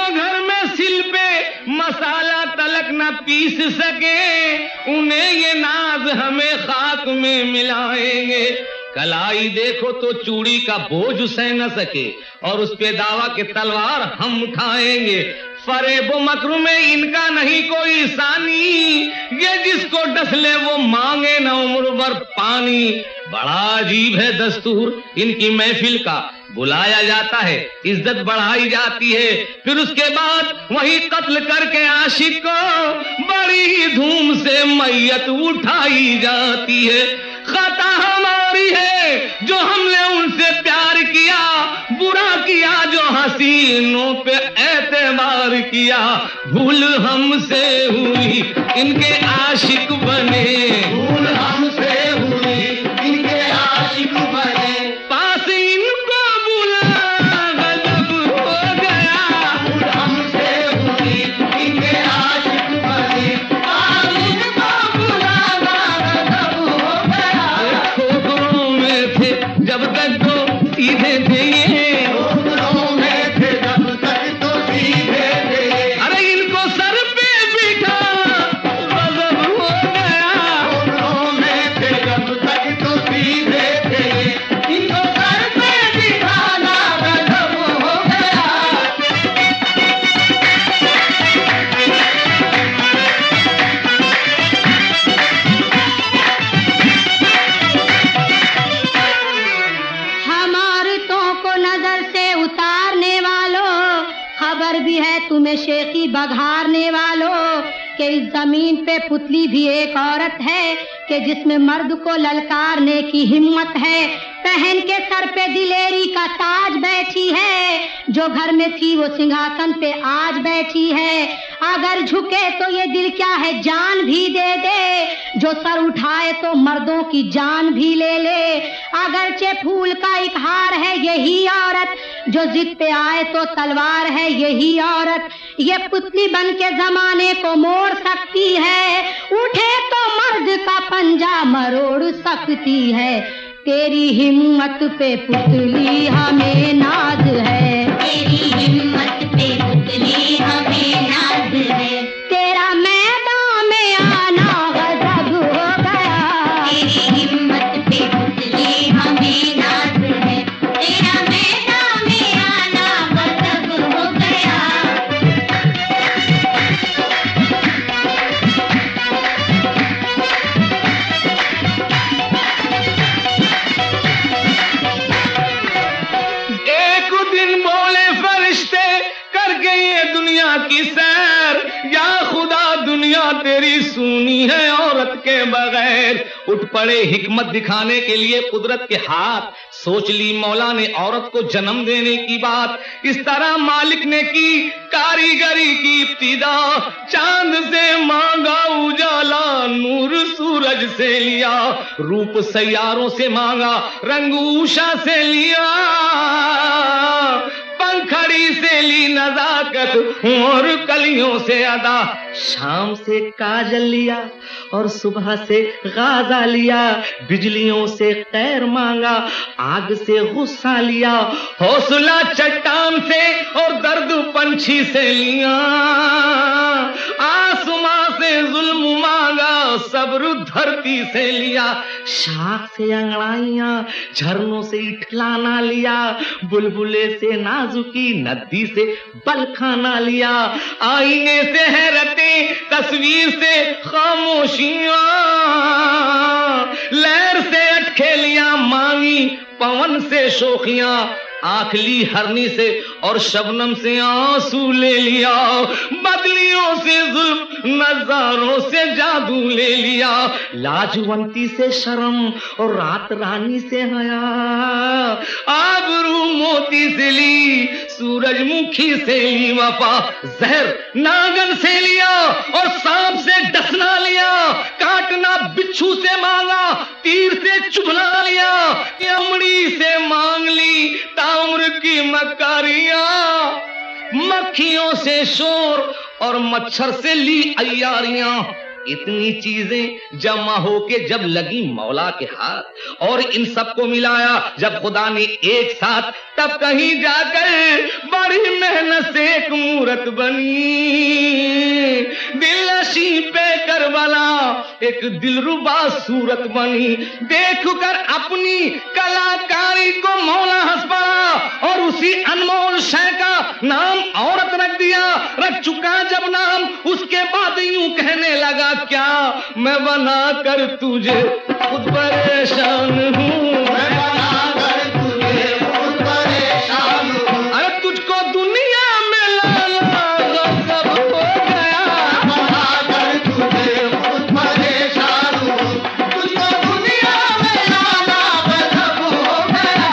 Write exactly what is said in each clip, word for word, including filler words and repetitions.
जो घर में सिल पे मसाला तलक न पीस सके, उन्हें ये नाज हमें खाक में मिलाएंगे। कलाई देखो तो चूड़ी का बोझ सह न सके, और उस पे दावा के तलवार हम उठाएंगे। फरेबो मकरू में इनका नहीं कोई सानी, ये जिसको डसले वो मांगे न उम्र भर पानी। बड़ा अजीब है दस्तूर इनकी महफिल का, बुलाया जाता है, इज्जत बढ़ाई जाती है, फिर उसके बाद वही कत्ल करके आशिक को बड़ी ही धूम से मैयत उठाई जाती है। खता हमारी है जो हमने उनसे प्यार किया, बुरा किया जो हसीनों पे एतबार किया। भूल हमसे हुई इनके आशिक बने, भूल हमसे हुई इनके आशिक बने। पास इनको बुला गजब हो गया, भूल हमसे हुई इनके आशिक बने। पास इनको बुला गजब हो गया। खोखरों में थे जब तक तो सीधे थे ये, खोखरों में थे जब तक तो सीधे थे। अरे इनको सर पे बिठा गजब हो गया, खोखरों में थे जब तक तो सीधे थे। इनको सर पे बिठाना गजब हो गया। हमारे तो को नजर से उतारने वालों, खबर भी है तुम्हें शेखी बघारने वालों, कि इस जमीन पे पुतली भी एक औरत है, कि जिसमें मर्द को ललकारने की हिम्मत है। पहन के सर पे दिलेरी का ताज बैठी है, जो घर में थी वो सिंहासन पे आज बैठी है। अगर झुके तो ये दिल क्या है जान भी दे दे, जो सर उठाए तो मर्दों की जान भी ले ले। अगरचे फूल का एक हार है यही औरत, जो जिद पे आए तो तलवार है यही औरत। ये पुतली बन के जमाने को मोड़ सकती है, उठे तो मर्द का पंजा मरोड़ सकती है। तेरी हिम्मत पे पुतली हमें नाज है, तेरी हिम्मत पे पुतली हमें नाज है। तेरा मैदान में आना गजब हो गया, तेरी हिम्मत पे पुतली हमें नाज है। तेरा मैदान में आना गजब हो गया। दुनिया की सैर, या खुदा दुनिया तेरी सुनी है औरत के बगैर। उठ पड़े हिकमत दिखाने के लिए कुदरत के हाथ, सोच ली मौला ने औरत को जन्म देने की बात। इस तरह मालिक ने की कारीगरी की इब्तिदा, चांद से मांगा उजाला नूर सूरज से लिया, रूप सैयारों से मांगा रंग उषा से लिया, पंखड़ी से ली नजाकत और कलियों से अदा। शाम से काजल लिया और सुबह से गाजा लिया, बिजलियों से खैर मांगा आग से गुस्सा लिया, हौसला चट्टान से और दर्द पंछी से लिया, आसमां से जुल्म मांगा सब्र धरती से लिया, शाख से अंगड़ाइयां झरनों से इठलाना लिया, बुलबुले से नाजुकी नदी से बलखाना लिया, आईने से हैरतें तस्वीर से खामोशियां, लहर से अटखेलियां मांगी पवन से शोखियां, आंख ली हरनी से और शबनम से आंसू ले लिया, बदलियों से जुल्म नजारों से जादू ले लिया, लाजवंती से शर्म और रात रानी से हया, आबरू मोती से ली सूरजमुखी से ली वफा, जहर नागन से लिया और सांप से डसना लिया, काटना बिच्छू से मांगा तीर से चुभना लिया, अमड़ी से मांग ली ताम्र की मकारियां, मक्खियों से शोर और मच्छर से ली अय्यारियां, इतनी चीजें जमा होके जब लगी मौला के हाथ और इन सबको मिलाया जब खुदा ने एक साथ, तब कहीं जाकर बड़ी मेहनत से एक मूरत बनी। दिलनशी पे करबला एक दिलरुबा सूरत बनी। देख कर अपनी कलाकारी को मौला हंस पड़ा और उसी अनमोल शय का नाम औरत रख दिया। रख चुका जब नाम उसके बाद यूं कहने लगा, क्या मैं बना कर तुझे खुद परेशान हूँ, मैं बना कर तुझे खुद परेशान हूँ। अरे तुझको दुनिया में लाना गजब हो गया, बना कर तुझे खुद परेशान हूँ। तुझको दुनिया में लाना गजब हो गया।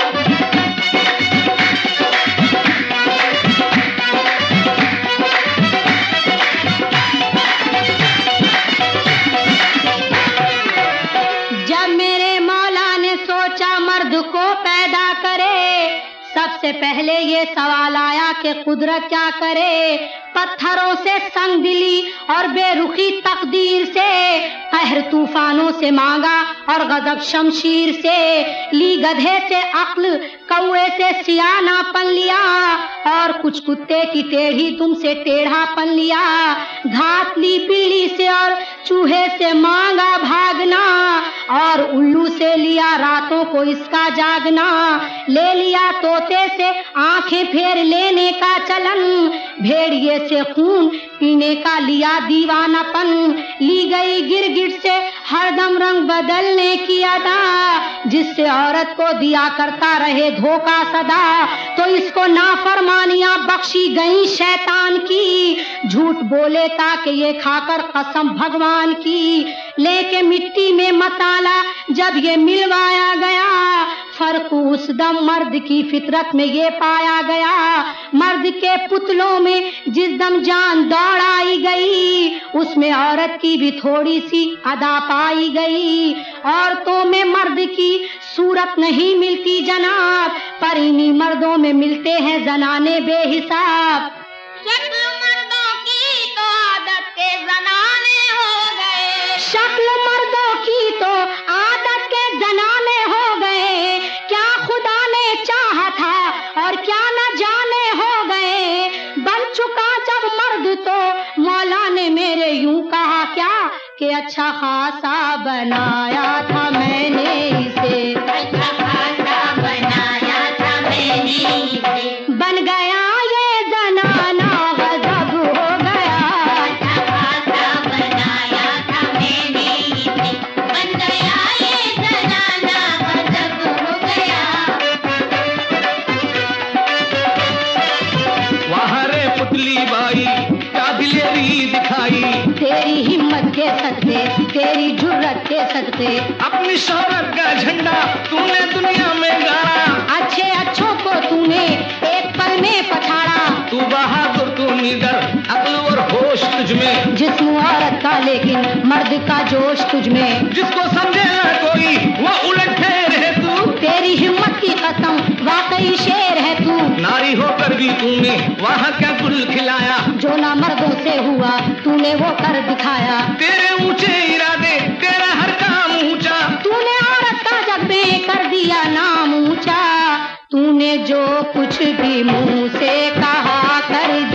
सबसे पहले ये सवाल आया कि कुदरत क्या करे। पत्थरों से संग दिली और बेरुखी तकदीर से, कहर तूफानों से मांगा और गजब शमशीर से। ली गधे से अक्ल, कौए से सियानापन लिया और कुछ कुत्ते की टेढ़ी तुमसे टेढ़ापन लिया। घात ली बिल्ली से और चूहे से मांगा भागना और उल्लू से लिया रातों को इसका जागना। ले लिया तोते से आंखें फेर लेने का चलन, भेड़िए से खून पीने का लिया दीवानापन। ली गई गिरगिट से हरदम रंग बदलने की अदा, जिससे औरत को दिया करता रहे धोखा सदा। तो इसको नाफरमानियां बख्शी गई शैतान की, झूठ बोले ताकि ये खाकर कसम भगवान की। लेके मिट्टी में मसाला जब ये मिलवाया गया, फर्क उस दम मर्द की फितरत में ये पाया गया। मर्द के पुतलों में जिस दम जान दौड़ाई गई, उसमें औरत की भी थोड़ी सी अदा पाई गई। औरतों में मर्द की सूरत नहीं मिलती जनाब, पर इन्हीं मर्दों में मिलते हैं जनाने बेहिसाब। शक्ल मर्दों की तो आदत के जनाने हो गए, शक्ल मर्दों की तो आदत के जनाने हो गए। क्या खुदा ने चाहा था और क्या न जाने हो गए। बन चुका जब मर्द तो मौला ने मेरे यूं कहा क्या कि अच्छा खासा बनाया था मैंने इसे, अच्छा खासा बनाया था मैंने इसे। बन गया ये जनाना गजब हो गया, अच्छा खासा बनाया था मैंने इसे। बन गया ये जनाना गजब हो गया। वहाँ रे पुतली बाई क्या दिलेरी दिखाई, तेरी हिम्मत के सदके, तेरी जुर्रत के सदके, अपनी शोहरत का झंडा तूने दुनिया में गाड़ा। अच्छे अच्छों को तूने एक पल में पछाड़ा। तू बहादुर तू निडर, अक्ल और होश तुझ में, जिस्म औरत का लेकिन मर्द का जोश तुझ में। जिसको समझे ना कोई वो उलट ठहर है तू। तेरी हिम्मत की कसम वाकई शेर है तू। नारी होकर भी तूने वहाँ क्या गुल खिलाया, जो ना मर्दों से हुआ तूने वो कर दिखाया। तेरे ऊंचे इरादे तेरा हर काम ऊंचा, तूने औरत का जग में कर दिया नाम ऊंचा। तूने जो कुछ भी मुंह से कहा कर